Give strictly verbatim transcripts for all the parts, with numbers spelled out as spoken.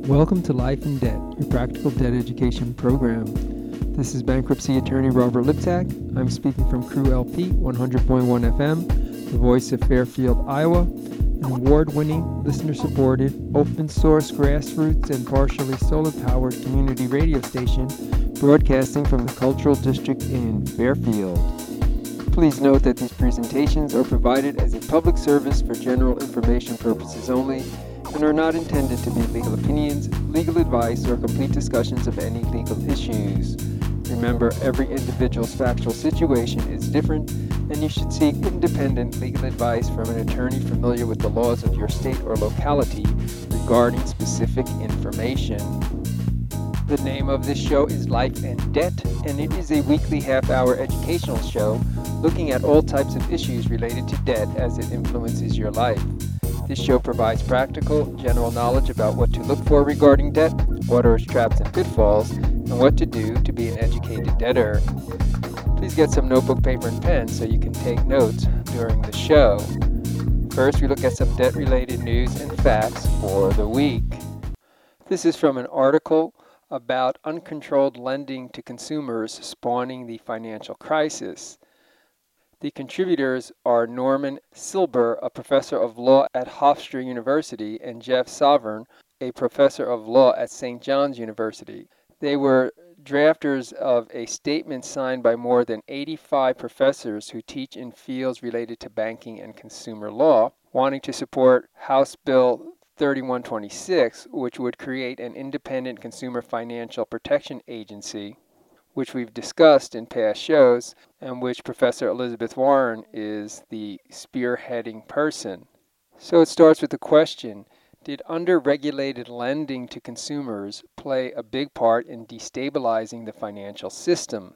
Welcome to Life in Debt, your practical debt education program. This is bankruptcy attorney Robert Liptak. I'm speaking from Crew L P one hundred point one F M, the voice of Fairfield, Iowa, an award-winning, listener-supported, open-source, grassroots, and partially solar-powered community radio station broadcasting from the Cultural District in Fairfield. Please note that these presentations are provided as a public service for general information purposes only and are not intended to be legal opinions, legal advice, or complete discussions of any legal issues. Remember, every individual's factual situation is different, and you should seek independent legal advice from an attorney familiar with the laws of your state or locality regarding specific information. The name of this show is Life and Debt, and it is a weekly half-hour educational show looking at all types of issues related to debt as it influences your life. This show provides practical, general knowledge about what to look for regarding debt, what are its traps and pitfalls, and what to do to be an educated debtor. Please get some notebook, paper, and pen so you can take notes during the show. First, we look at some debt-related news and facts for the week. This is from an article about uncontrolled lending to consumers spawning the financial crisis. The contributors are Norman Silber, a professor of law at Hofstra University, and Jeff Sovereign, a professor of law at Saint John's University. They were drafters of a statement signed by more than eighty-five professors who teach in fields related to banking and consumer law, wanting to support House Bill thirty-one twenty-six, which would create an independent consumer financial protection agency, which we've discussed in past shows, and which Professor Elizabeth Warren is the spearheading person. So it starts with the question, did under-regulated lending to consumers play a big part in destabilizing the financial system?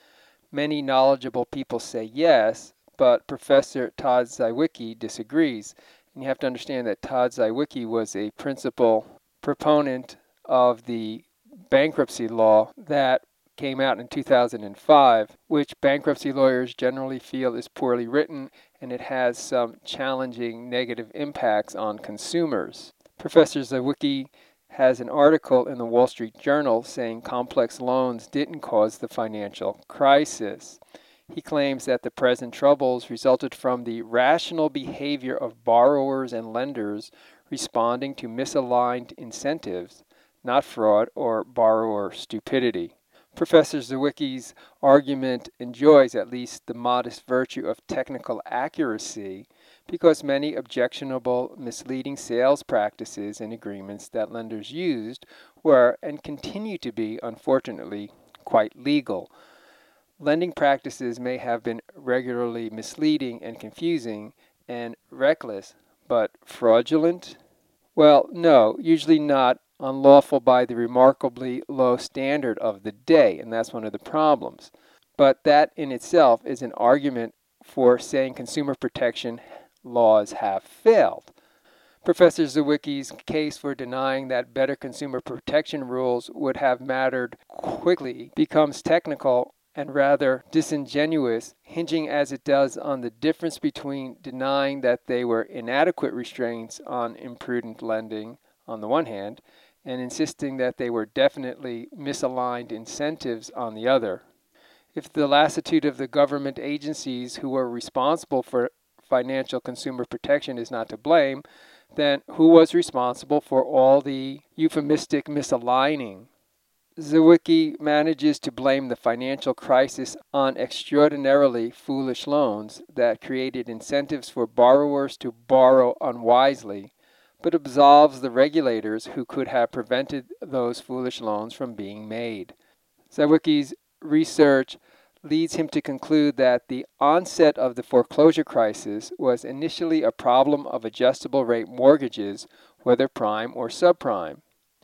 Many knowledgeable people say yes, but Professor Todd Zywicki disagrees. And you have to understand that Todd Zywicki was a principal proponent of the bankruptcy law that came out in two thousand five, which bankruptcy lawyers generally feel is poorly written and it has some challenging negative impacts on consumers. Professor Zywicki has an article in the Wall Street Journal saying complex loans didn't cause the financial crisis. He claims that the present troubles resulted from the rational behavior of borrowers and lenders responding to misaligned incentives, not fraud or borrower stupidity. Professor Zywicki's argument enjoys at least the modest virtue of technical accuracy because many objectionable, misleading sales practices and agreements that lenders used were and continue to be, unfortunately, quite legal. Lending practices may have been regularly misleading and confusing and reckless, but fraudulent? Well, no, usually not unlawful by the remarkably low standard of the day, and that's one of the problems. But that in itself is an argument for saying consumer protection laws have failed. Professor Zywicki's case for denying that better consumer protection rules would have mattered quickly becomes technical and rather disingenuous, hinging as it does on the difference between denying that they were inadequate restraints on imprudent lending on the one hand, and insisting that they were definitely misaligned incentives on the other. If the lassitude of the government agencies who were responsible for financial consumer protection is not to blame, then who was responsible for all the euphemistic misaligning? Zywicki manages to blame the financial crisis on extraordinarily foolish loans that created incentives for borrowers to borrow unwisely, but absolves the regulators who could have prevented those foolish loans from being made. Zywicki's research leads him to conclude that the onset of the foreclosure crisis was initially a problem of adjustable rate mortgages, whether prime or subprime.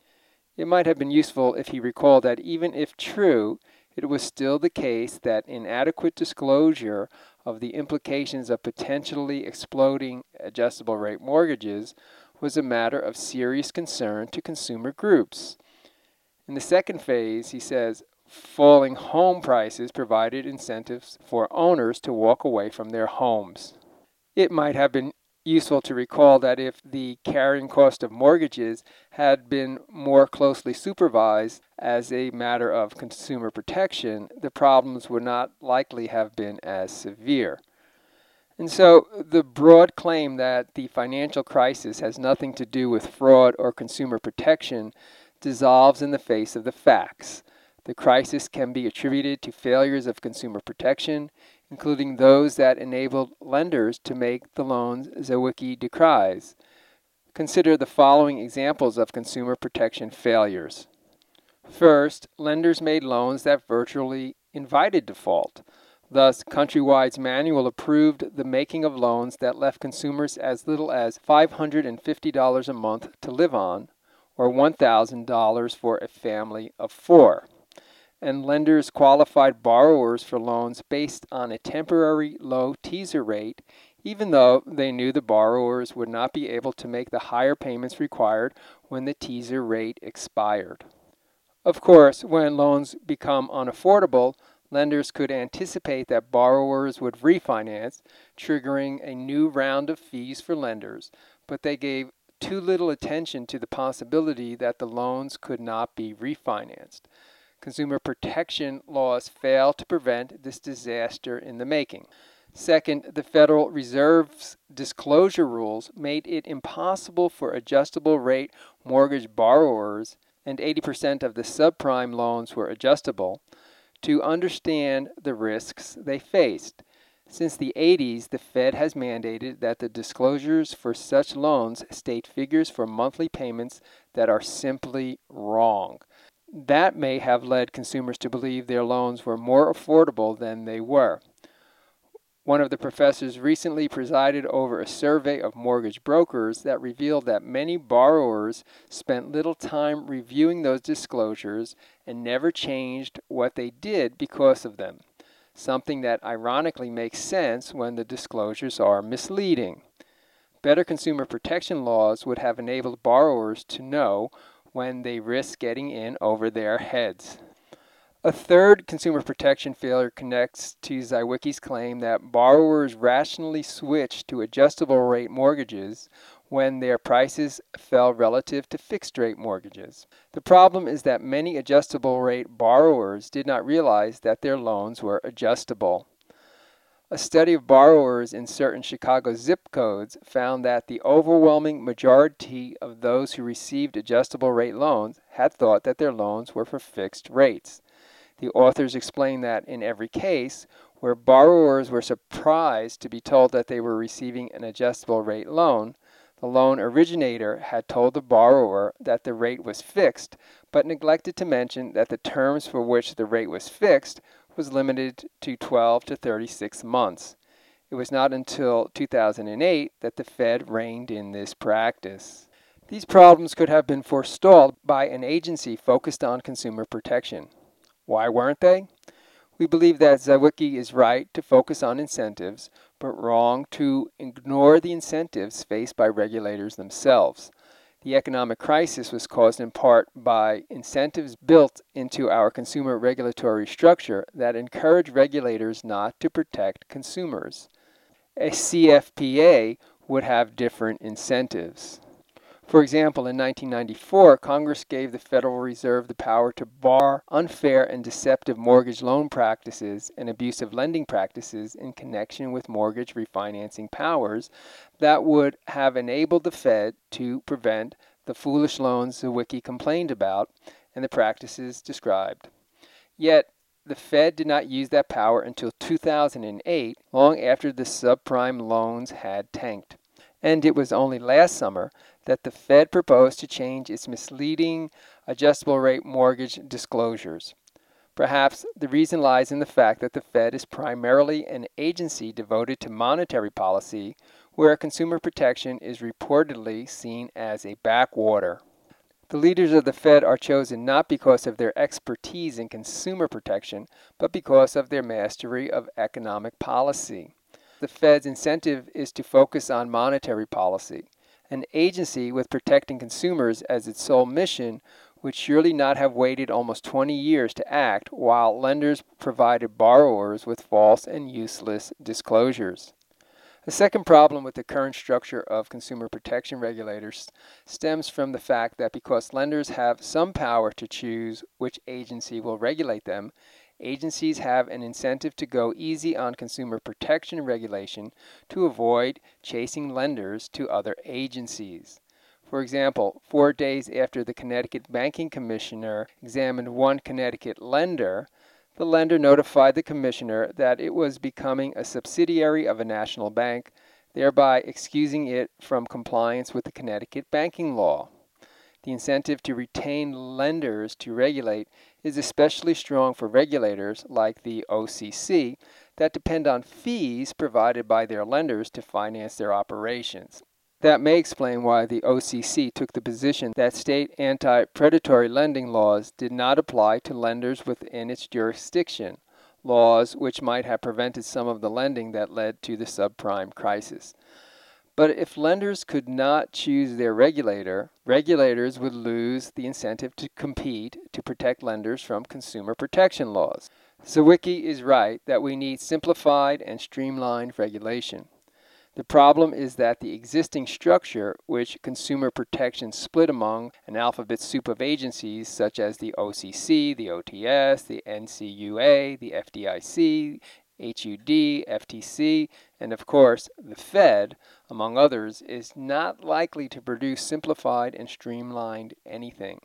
It might have been useful if he recalled that even if true, it was still the case that inadequate disclosure of the implications of potentially exploding adjustable rate mortgages was a matter of serious concern to consumer groups. In the second phase, he says, falling home prices provided incentives for owners to walk away from their homes. It might have been useful to recall that if the carrying cost of mortgages had been more closely supervised as a matter of consumer protection, the problems would not likely have been as severe. And so the broad claim that the financial crisis has nothing to do with fraud or consumer protection dissolves in the face of the facts. The crisis can be attributed to failures of consumer protection, including those that enabled lenders to make the loans Zywicki decries. Consider the following examples of consumer protection failures. First, lenders made loans that virtually invited default. Thus, Countrywide's manual approved the making of loans that left consumers as little as five hundred fifty dollars a month to live on, or one thousand dollars for a family of four. And lenders qualified borrowers for loans based on a temporary low teaser rate, even though they knew the borrowers would not be able to make the higher payments required when the teaser rate expired. Of course, when loans become unaffordable, lenders could anticipate that borrowers would refinance, triggering a new round of fees for lenders, but they gave too little attention to the possibility that the loans could not be refinanced. Consumer protection laws fail to prevent this disaster in the making. Second, the Federal Reserve's disclosure rules made it impossible for adjustable rate mortgage borrowers, and eighty percent of the subprime loans were adjustable, to understand the risks they faced. Since the eighties, the Fed has mandated that the disclosures for such loans state figures for monthly payments that are simply wrong. That may have led consumers to believe their loans were more affordable than they were. One of the professors recently presided over a survey of mortgage brokers that revealed that many borrowers spent little time reviewing those disclosures and never changed what they did because of them, something that ironically makes sense when the disclosures are misleading. Better consumer protection laws would have enabled borrowers to know when they risk getting in over their heads. A third consumer protection failure connects to Zywicki's claim that borrowers rationally switched to adjustable rate mortgages when their prices fell relative to fixed rate mortgages. The problem is that many adjustable rate borrowers did not realize that their loans were adjustable. A study of borrowers in certain Chicago zip codes found that the overwhelming majority of those who received adjustable rate loans had thought that their loans were for fixed rates. The authors explain that in every case where borrowers were surprised to be told that they were receiving an adjustable rate loan, the loan originator had told the borrower that the rate was fixed, but neglected to mention that the terms for which the rate was fixed was limited to twelve to thirty-six months. It was not until two thousand eight that the Fed reined in this practice. These problems could have been forestalled by an agency focused on consumer protection. Why weren't they? We believe that Zywicki is right to focus on incentives, but wrong to ignore the incentives faced by regulators themselves. The economic crisis was caused in part by incentives built into our consumer regulatory structure that encourage regulators not to protect consumers. A C F P A would have different incentives. For example, in nineteen ninety-four, Congress gave the Federal Reserve the power to bar unfair and deceptive mortgage loan practices and abusive lending practices in connection with mortgage refinancing powers that would have enabled the Fed to prevent the foolish loans Zywicki complained about and the practices described. Yet, the Fed did not use that power until two thousand eight, long after the subprime loans had tanked. And it was only last summer that the Fed proposed to change its misleading adjustable rate mortgage disclosures. Perhaps the reason lies in the fact that the Fed is primarily an agency devoted to monetary policy, where consumer protection is reportedly seen as a backwater. The leaders of the Fed are chosen not because of their expertise in consumer protection, but because of their mastery of economic policy. The Fed's incentive is to focus on monetary policy. An agency with protecting consumers as its sole mission would surely not have waited almost twenty years to act while lenders provided borrowers with false and useless disclosures. The second problem with the current structure of consumer protection regulators stems from the fact that because lenders have some power to choose which agency will regulate them, agencies have an incentive to go easy on consumer protection regulation to avoid chasing lenders to other agencies. For example, four days after the Connecticut Banking Commissioner examined one Connecticut lender, the lender notified the commissioner that it was becoming a subsidiary of a national bank, thereby excusing it from compliance with the Connecticut banking law. The incentive to retain lenders to regulate is especially strong for regulators like the O C C that depend on fees provided by their lenders to finance their operations. That may explain why the O C C took the position that state anti-predatory lending laws did not apply to lenders within its jurisdiction, laws which might have prevented some of the lending that led to the subprime crisis. But if lenders could not choose their regulator, regulators would lose the incentive to compete to protect lenders from consumer protection laws. Zawicki is right that we need simplified and streamlined regulation. The problem is that the existing structure, which consumer protection split among an alphabet soup of agencies such as the O C C, the O T S, the N C U A, the F D I C, H U D, F T C, and of course the Fed, among others, is not likely to produce simplified and streamlined anything.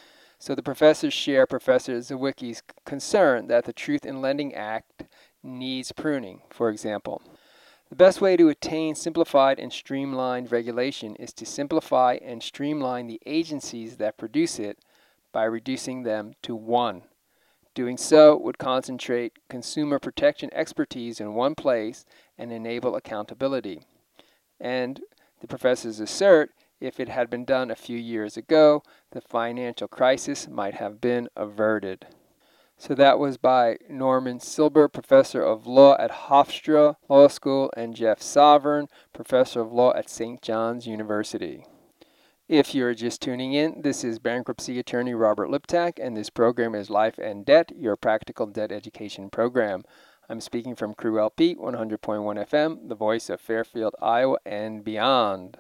So the professors share Professor Zawicki's concern that the Truth in Lending Act needs pruning, for example. The best way to attain simplified and streamlined regulation is to simplify and streamline the agencies that produce it by reducing them to one. Doing so would concentrate consumer protection expertise in one place and enable accountability. And the professors assert if it had been done a few years ago, the financial crisis might have been averted. So that was by Norman Silber, Professor of Law at Hofstra Law School, and Jeff Sovern, Professor of Law at Saint John's University. If you're just tuning in, this is bankruptcy attorney Robert Liptak, and this program is Life and Debt, your practical debt education program. I'm speaking from Crew L P, one hundred point one F M, the voice of Fairfield, Iowa, and beyond.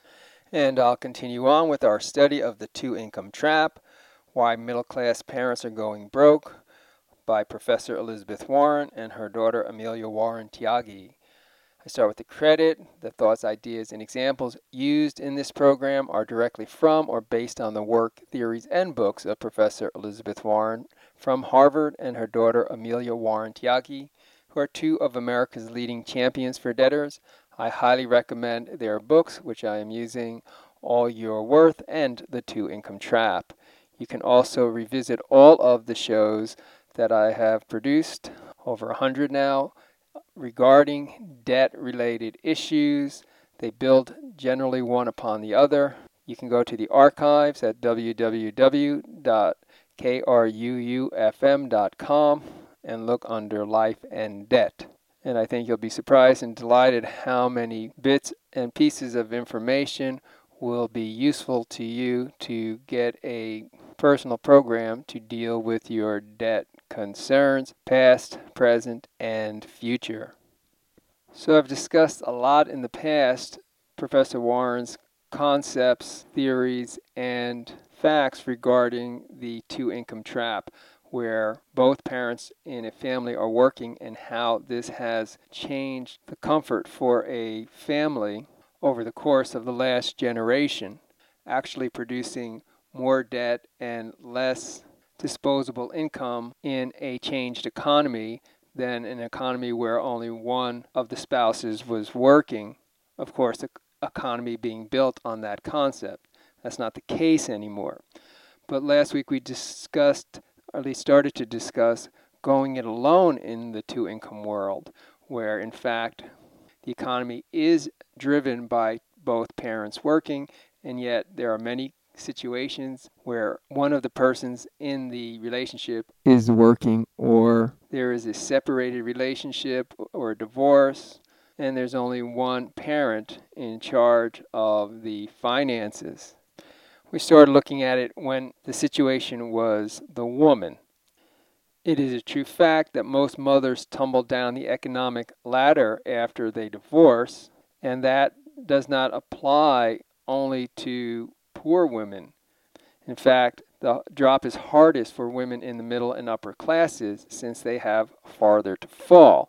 And I'll continue on with our study of the two-income trap, why middle-class parents are going broke, by Professor Elizabeth Warren and her daughter Amelia Warren Tyagi. I start with the credit. The thoughts, ideas, and examples used in this program are directly from or based on the work, theories, and books of Professor Elizabeth Warren from Harvard and her daughter Amelia Warren Tyagi, who are two of America's leading champions for debtors. I highly recommend their books, which I am using, All Your Worth and The Two-Income Trap. You can also revisit all of the shows that I have produced, over one hundred now, regarding debt-related issues. They build generally one upon the other. You can go to the archives at w w w dot k r u u f m dot com and look under Life and Debt. And I think you'll be surprised and delighted how many bits and pieces of information will be useful to you to get a personal program to deal with your debt concerns, past, present, and future. So I've discussed a lot in the past Professor Warren's concepts, theories, and facts regarding the two-income trap, where both parents in a family are working and how this has changed the comfort for a family over the course of the last generation, actually producing more debt and less disposable income in a changed economy than an economy where only one of the spouses was working. Of course, the economy being built on that concept. That's not the case anymore. But last week we discussed, or at least started to discuss, going it alone in the two-income world, where in fact the economy is driven by both parents working, and yet there are many situations where one of the persons in the relationship is working, or there is a separated relationship or a divorce, and there's only one parent in charge of the finances. We started looking at it when the situation was the woman. It is a true fact that most mothers tumble down the economic ladder after they divorce, And that does not apply only to poor women. In fact, the drop is hardest for women in the middle and upper classes since they have farther to fall.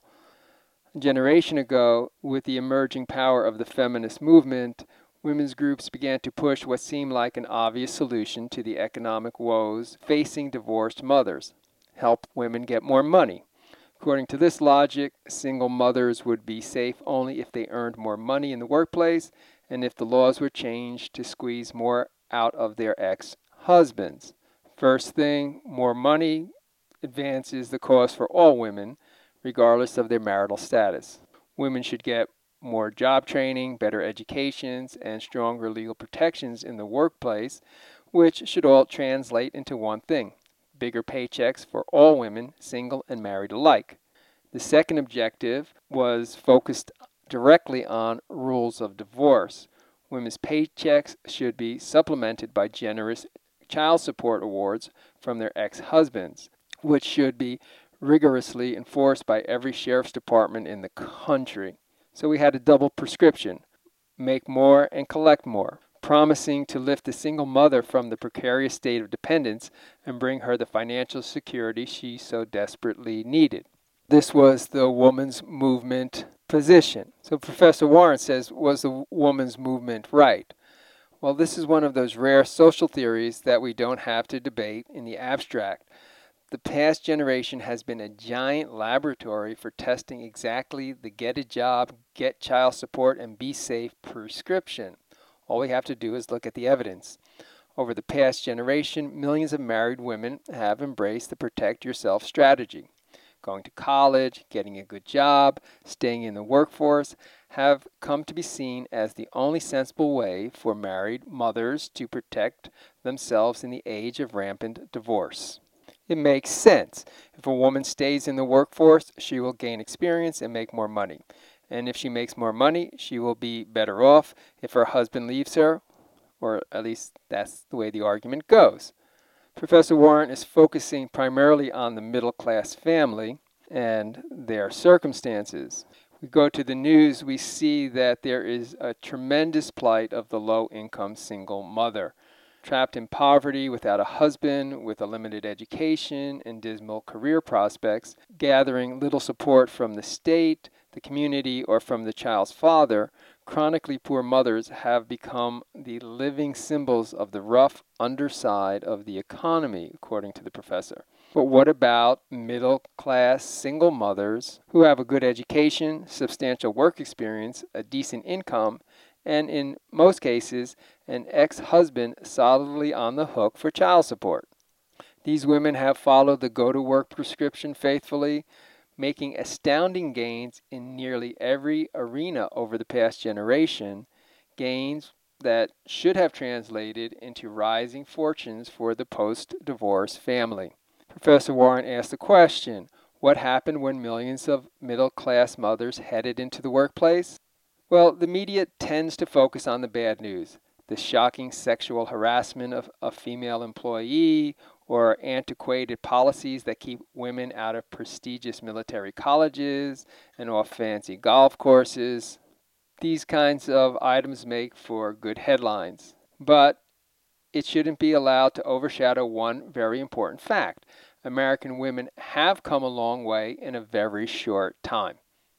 A generation ago, with the emerging power of the feminist movement, women's groups began to push what seemed like an obvious solution to the economic woes facing divorced mothers: help women get more money. According to this logic, single mothers would be safe only if they earned more money in the workplace and if the laws were changed to squeeze more out of their ex-husbands. First thing, more money advances the cause for all women, regardless of their marital status. Women should get more job training, better educations, and stronger legal protections in the workplace, which should all translate into one thing: bigger paychecks for all women, single and married alike. The second objective was focused directly on rules of divorce. Women's paychecks should be supplemented by generous child support awards from their ex-husbands, which should be rigorously enforced by every sheriff's department in the country. So we had a double prescription: make more and collect more, promising to lift the single mother from the precarious state of dependence and bring her the financial security she so desperately needed. This was the woman's movement position. So Professor Warren says, was the woman's movement right? Well, this is one of those rare social theories that we don't have to debate in the abstract. The past generation has been a giant laboratory for testing exactly the get a job, get child support, and be safe prescription. All we have to do is look at the evidence. Over the past generation, millions of married women have embraced the protect yourself strategy. Going to college, getting a good job, staying in the workforce have come to be seen as the only sensible way for married mothers to protect themselves in the age of rampant divorce. It makes sense. If a woman stays in the workforce, she will gain experience and make more money. And if she makes more money, she will be better off if her husband leaves her, or at least that's the way the argument goes. Professor Warren is focusing primarily on the middle-class family and their circumstances. We go to the news, we see that there is a tremendous plight of the low-income single mother, trapped in poverty, without a husband, with a limited education and dismal career prospects, gathering little support from the state, the community, or from the child's father. Chronically poor mothers have become the living symbols of the rough underside of the economy, according to the professor. But what about middle-class single mothers who have a good education, substantial work experience, a decent income, and in most cases, an ex-husband solidly on the hook for child support? These women have followed the go-to-work prescription faithfully, making astounding gains in nearly every arena over the past generation, gains that should have translated into rising fortunes for the post-divorce family. Professor Warren asked the question, what happened when millions of middle-class mothers headed into the workplace? Well, the media tends to focus on the bad news, the shocking sexual harassment of a female employee, or antiquated policies that keep women out of prestigious military colleges and off fancy golf courses. These kinds of items make for good headlines. But it shouldn't be allowed to overshadow one very important fact. American women have come a long way in a very short time.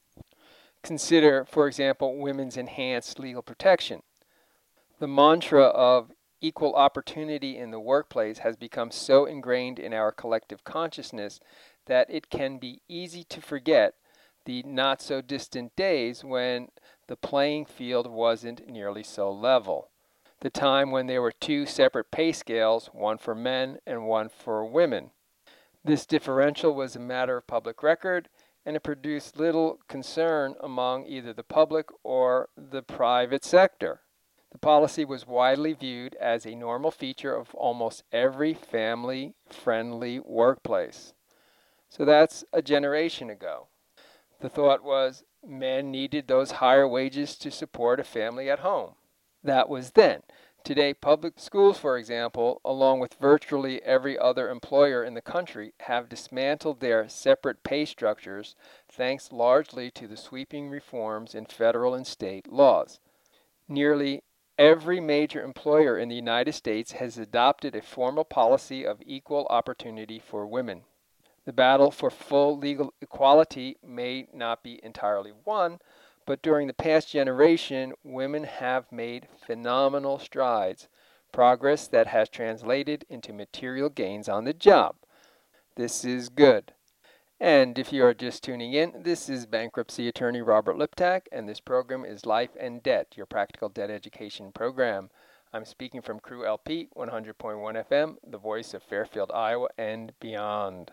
Consider, for example, women's enhanced legal protection. The mantra of equal opportunity in the workplace has become so ingrained in our collective consciousness that it can be easy to forget the not-so-distant days when the playing field wasn't nearly so level. The time when there were two separate pay scales, one for men and one for women. This differential was a matter of public record, and it produced little concern among either the public or the private sector. The policy was widely viewed as a normal feature of almost every family-friendly workplace. So that's a generation ago. The thought was men needed those higher wages to support a family at home. That was then. Today, public schools, for example, along with virtually every other employer in the country, have dismantled their separate pay structures thanks largely to the sweeping reforms in federal and state laws. Nearly every major employer in the United States has adopted a formal policy of equal opportunity for women. The battle for full legal equality may not be entirely won, but during the past generation, women have made phenomenal strides, progress that has translated into material gains on the job. This is good. And if you are just tuning in, this is bankruptcy attorney Robert Liptak, and this program is Life and Debt, your practical debt education program. I'm speaking from Crew L P one hundred point one F M, the voice of Fairfield, Iowa, and beyond.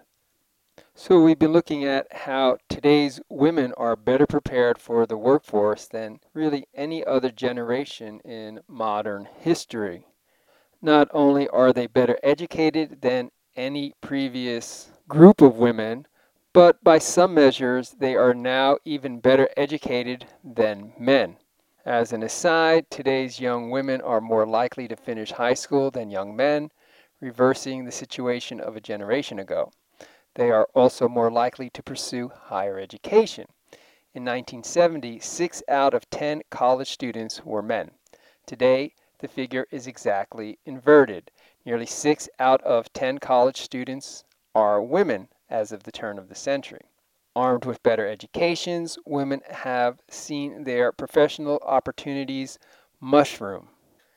So we've been looking at how today's women are better prepared for the workforce than really any other generation in modern history. Not only are they better educated than any previous group of women, but by some measures they are now even better educated than men. As an aside, today's young women are more likely to finish high school than young men, reversing the situation of a generation ago. They are also more likely to pursue higher education. In nineteen seventy, six out of ten college students were men. Today, the figure is exactly inverted. Nearly six out of ten college students are women as of the turn of the century. Armed with better educations, women have seen their professional opportunities mushroom.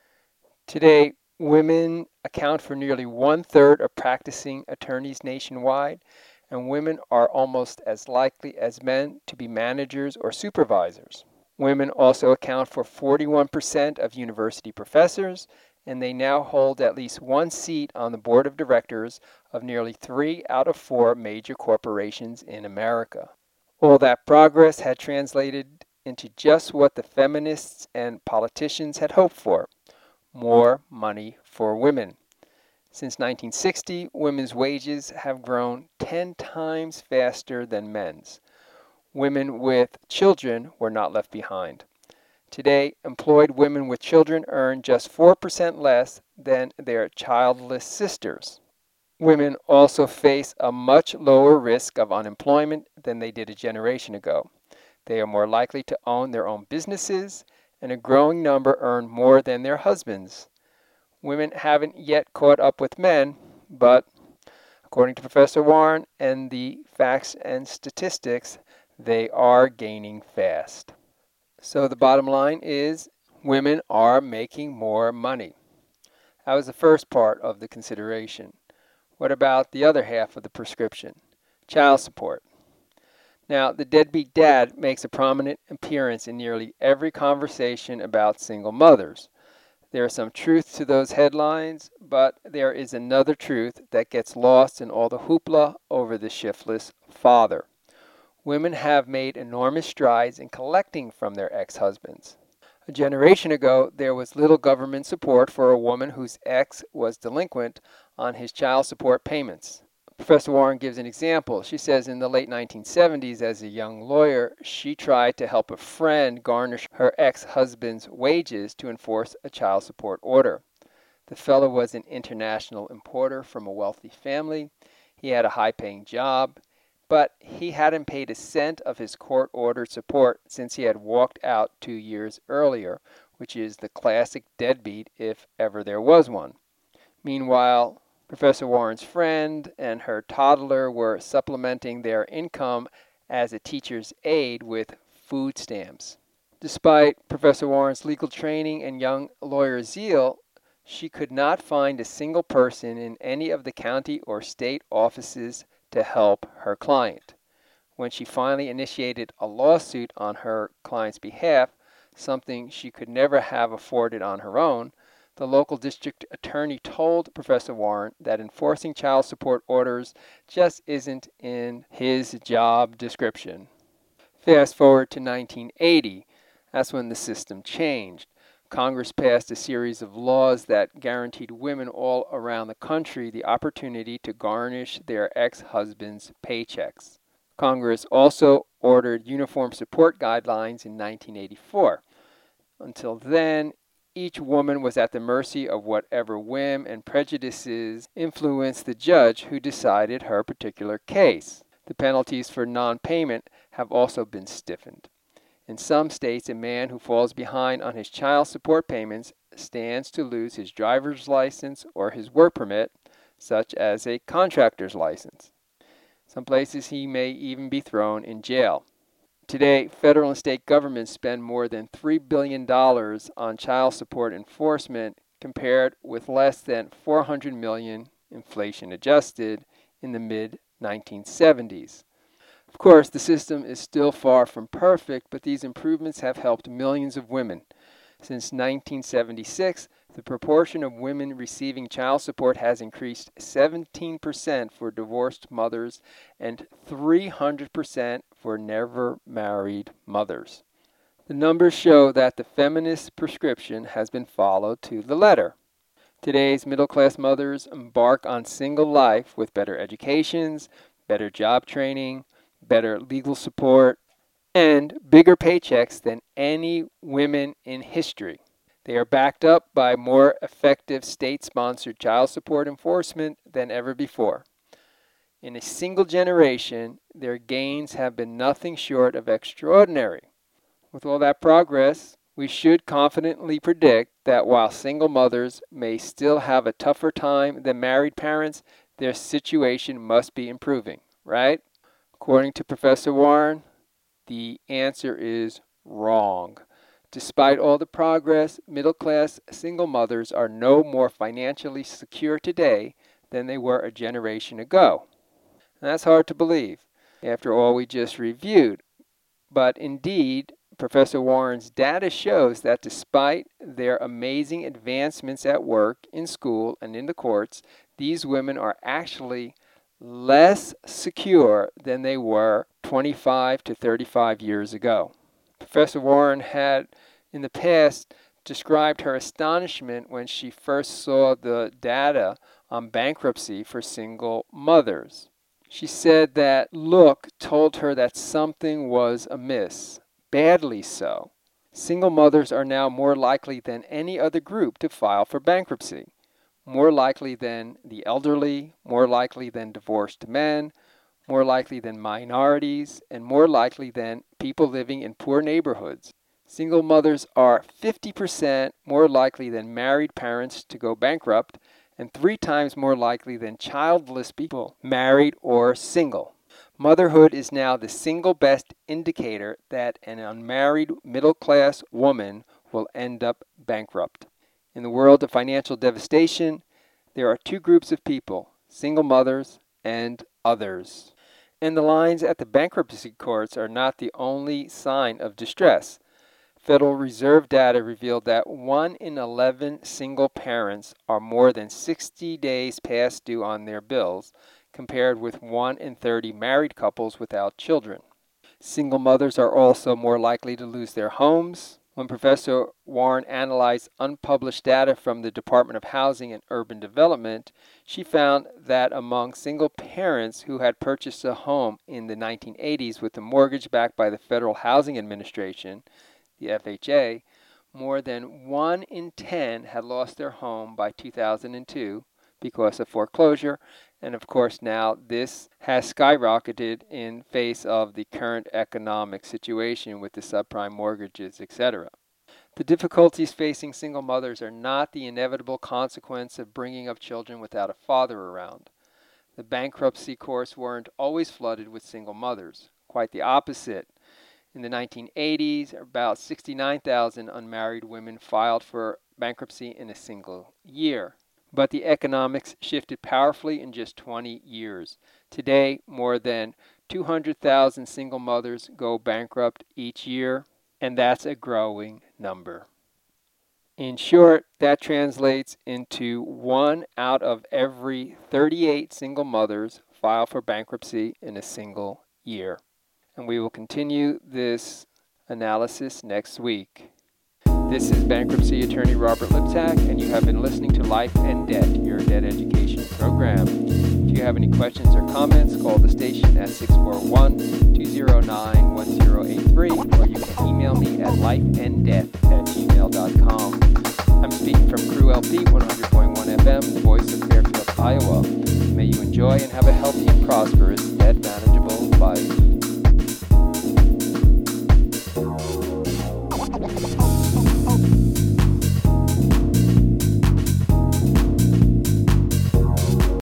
Today, women account for nearly one-third of practicing attorneys nationwide, and women are almost as likely as men to be managers or supervisors. Women also account for forty-one percent of university professors, and they now hold at least one seat on the board of directors of nearly three out of four major corporations in America. All that progress had translated into just what the feminists and politicians had hoped for: more money for women. Since nineteen sixty, women's wages have grown ten times faster than men's. Women with children were not left behind. Today, employed women with children earn just four percent less than their childless sisters. Women also face a much lower risk of unemployment than they did a generation ago. They are more likely to own their own businesses, and a growing number earn more than their husbands. Women haven't yet caught up with men, but according to Professor Warren and the facts and statistics, they are gaining fast. So the bottom line is women are making more money. That was the first part of the consideration. What about the other half of the prescription? Child support. Now, the deadbeat dad makes a prominent appearance in nearly every conversation about single mothers. There is some truth to those headlines, but there is another truth that gets lost in all the hoopla over the shiftless father. Women have made enormous strides in collecting from their ex-husbands. A generation ago, there was little government support for a woman whose ex was delinquent on his child support payments. Professor Warren gives an example. She says in the late nineteen seventies, as a young lawyer, she tried to help a friend garnish her ex-husband's wages to enforce a child support order. The fellow was an international importer from a wealthy family. He had a high-paying job, but he hadn't paid a cent of his court-ordered support since he had walked out two years earlier, which is the classic deadbeat if ever there was one. Meanwhile, Professor Warren's friend and her toddler were supplementing their income as a teacher's aide with food stamps. Despite Professor Warren's legal training and young lawyer zeal, she could not find a single person in any of the county or state offices to help her client. When she finally initiated a lawsuit on her client's behalf, something she could never have afforded on her own, the local district attorney told Professor Warren that enforcing child support orders just isn't in his job description. Fast forward to nineteen eighty. That's when the system changed. Congress passed a series of laws that guaranteed women all around the country the opportunity to garnish their ex-husbands' paychecks. Congress also ordered uniform support guidelines in nineteen eighty-four. Until then, each woman was at the mercy of whatever whim and prejudices influenced the judge who decided her particular case. The penalties for non-payment have also been stiffened. In some states, a man who falls behind on his child support payments stands to lose his driver's license or his work permit, such as a contractor's license. Some places he may even be thrown in jail. Today, federal and state governments spend more than three billion dollars on child support enforcement, compared with less than four hundred million dollars, inflation adjusted, in the mid nineteen seventies. Of course, the system is still far from perfect, but these improvements have helped millions of women. Since nineteen seventy-six, the proportion of women receiving child support has increased seventeen percent for divorced mothers and three hundred percent for never married mothers. The numbers show that the feminist prescription has been followed to the letter. Today's middle-class mothers embark on single life with better educations, better job training, better legal support, and bigger paychecks than any women in history. They are backed up by more effective state-sponsored child support enforcement than ever before. In a single generation, their gains have been nothing short of extraordinary. With all that progress, we should confidently predict that while single mothers may still have a tougher time than married parents, their situation must be improving, right? According to Professor Warren, the answer is wrong. Despite all the progress, middle-class single mothers are no more financially secure today than they were a generation ago. And that's hard to believe after all we just reviewed. But indeed, Professor Warren's data shows that despite their amazing advancements at work, in school, and in the courts, these women are actually less secure than they were twenty-five to thirty-five years ago. Professor Warren had in the past described her astonishment when she first saw the data on bankruptcy for single mothers. She said that look told her that something was amiss, badly so. Single mothers are now more likely than any other group to file for bankruptcy. More likely than the elderly, more likely than divorced men, more likely than minorities, and more likely than people living in poor neighborhoods. Single mothers are fifty percent more likely than married parents to go bankrupt, and three times more likely than childless people, married or single. Motherhood is now the single best indicator that an unmarried middle-class woman will end up bankrupt. In the world of financial devastation, there are two groups of people, single mothers and others. And the lines at the bankruptcy courts are not the only sign of distress. Federal Reserve data revealed that one in eleven single parents are more than sixty days past due on their bills, compared with one in thirty married couples without children. Single mothers are also more likely to lose their homes. When Professor Warren analyzed unpublished data from the Department of Housing and Urban Development, she found that among single parents who had purchased a home in the nineteen eighties with a mortgage backed by the Federal Housing Administration, the F H A, more than one in ten had lost their home by two thousand two because of foreclosure. And of course now this has skyrocketed in face of the current economic situation with the subprime mortgages, et cetera. The difficulties facing single mothers are not the inevitable consequence of bringing up children without a father around. The bankruptcy courts weren't always flooded with single mothers. Quite the opposite. In the nineteen eighties, about sixty-nine thousand unmarried women filed for bankruptcy in a single year. But the economics shifted powerfully in just twenty years. Today, more than two hundred thousand single mothers go bankrupt each year, and that's a growing number. In short, that translates into one out of every thirty-eight single mothers file for bankruptcy in a single year. And we will continue this analysis next week. This is bankruptcy attorney Robert Liptak, and you have been listening to Life and Debt, your debt education program. If you have any questions or comments, call the station at six four one, two zero nine, one zero eight three, or you can email me at lifeanddebt at gmail dot com. I'm speaking from Crew L P one hundred point one F M, the voice of Fairfield, Iowa. May you enjoy and have a healthy and prosperous yet manageable life.